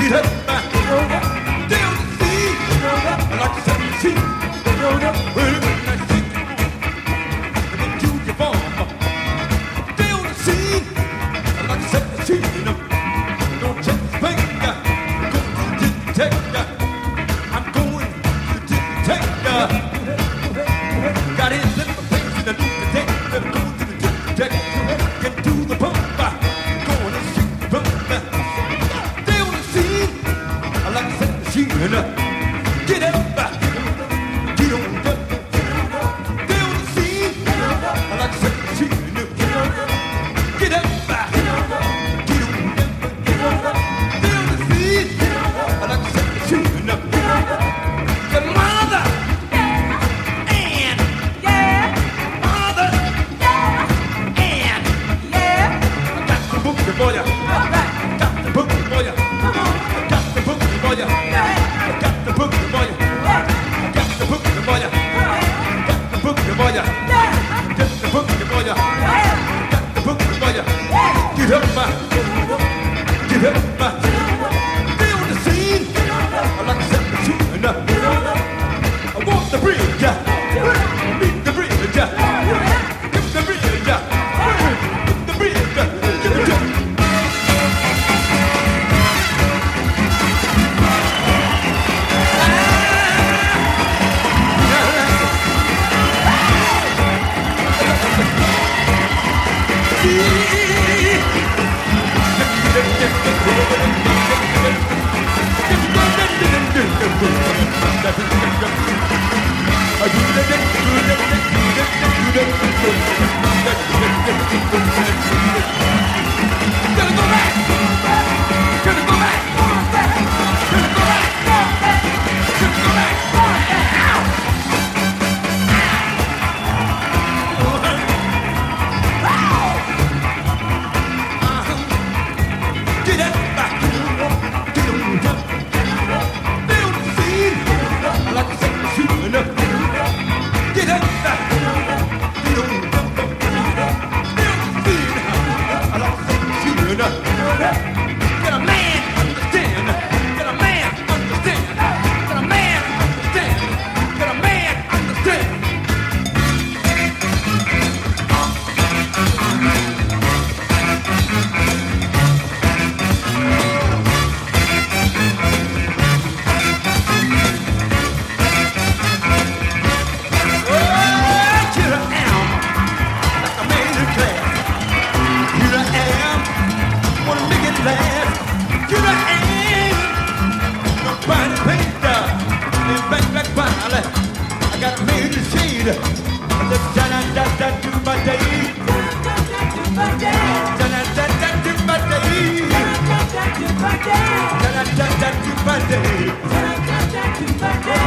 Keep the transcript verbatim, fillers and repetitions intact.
Get up, down the sea, like the seventeen. Well, when I see you, into your farm, down the sea, like the seventeen. Don't check the finger, go to the detector. I'm going to the detector. Got his in my face in the new detector. Go to the detector, get to the pump, going to shoot the pump. Down the sea, like the seventeen. Get up, get on up, down the sea, like the seventeen. Get up, get on up, down the sea, like the seventeen. The mother and mother and got the boogie for ya, got the boogie for ya, got the boogie for ya, got the boogie for ya, got the boogie for ya, got the boogie for ya, got the boogie for ya, got the boogie for ya. Get up, get up, down the scene, like I said, shooting up. I want the bridge, beat the bridge, give the bridge, the bridge, give the bridge. Monday.